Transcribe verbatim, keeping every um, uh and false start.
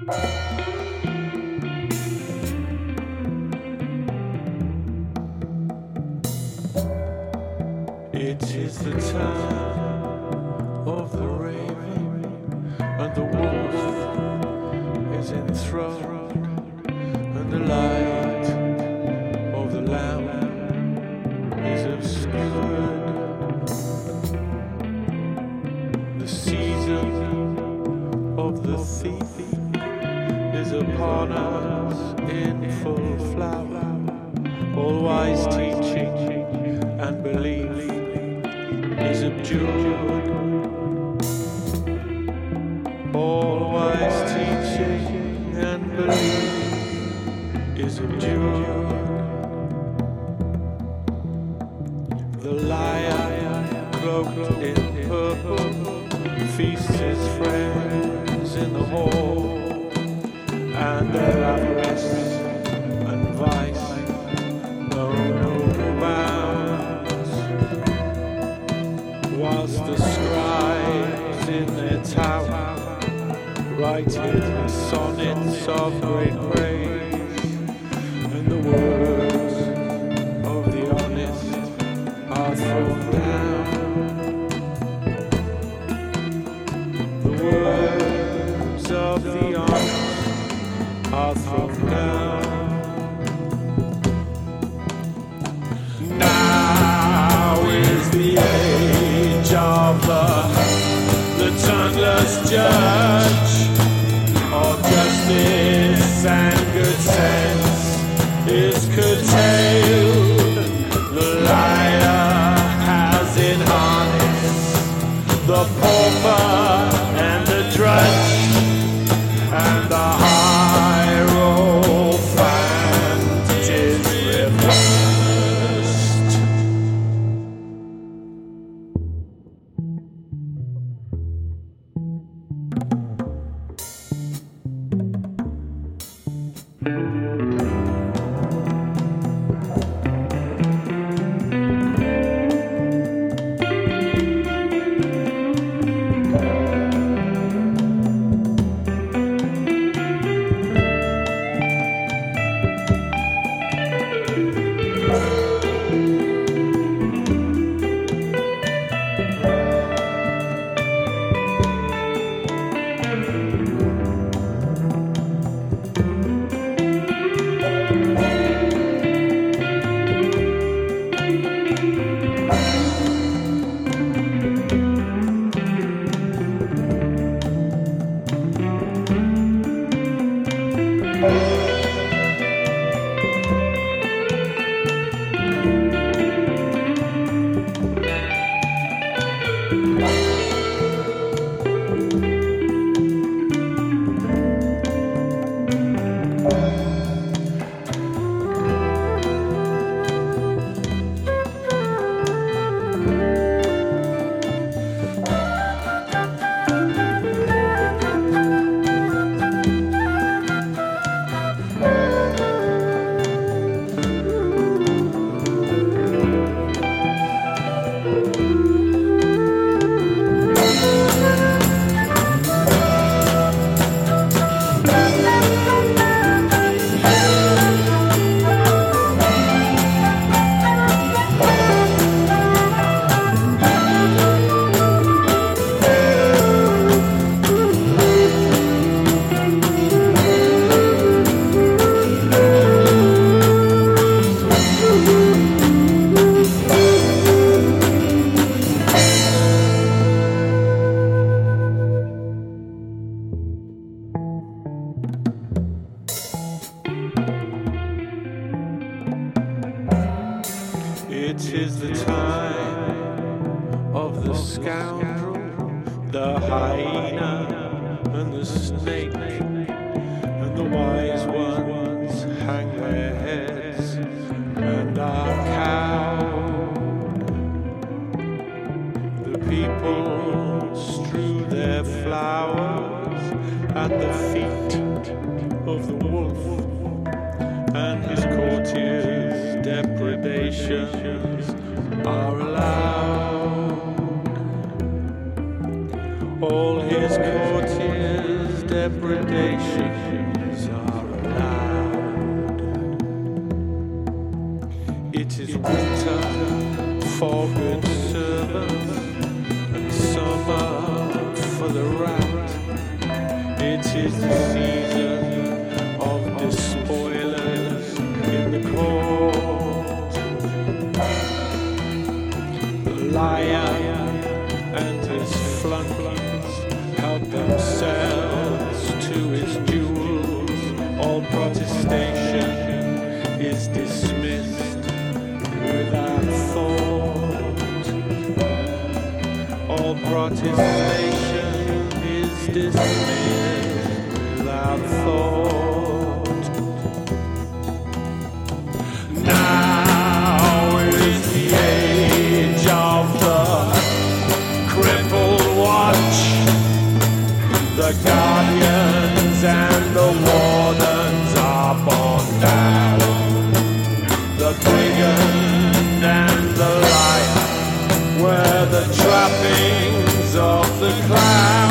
It is the time of the raven, and the wolf is enthroned, and the light of the lamb is obscured. The season of the thief is upon us in full flower. All wise teaching and belief is abjured. All wise teaching and belief is abjured. The liar cloaked in purple feasts his friends in the hall, and their avarice and vice know no bounds, whilst the scribes in their tower writing sonnets of great praise, and the words of the honest are thrown down. The words of the honest are thrown down. Now is the age of the, the tongueless judge, of justice and good sense is curtailed. The liar has in harness the pauper and the drudge, and the hierophant is reversed. It is the time of the scoundrel, the hyena and the snake, and the wise ones hang their heads and are cowed. The people strew their flowers at the feet of the wolf, and his courtiers' depredations are allowed. All his courtiers' depredations accommodations are allowed. It is winter for good servants and summer for the rat. It is the season of despoilers in the court. The lion and his flunkies help themselves to his jewels. All protestation is dismissed without thought. All protestation is dismissed without thought. Now is the age of the crippled watch. The guardians and the wardens are borne down. The brigand and the lion wear the trappings of the clown.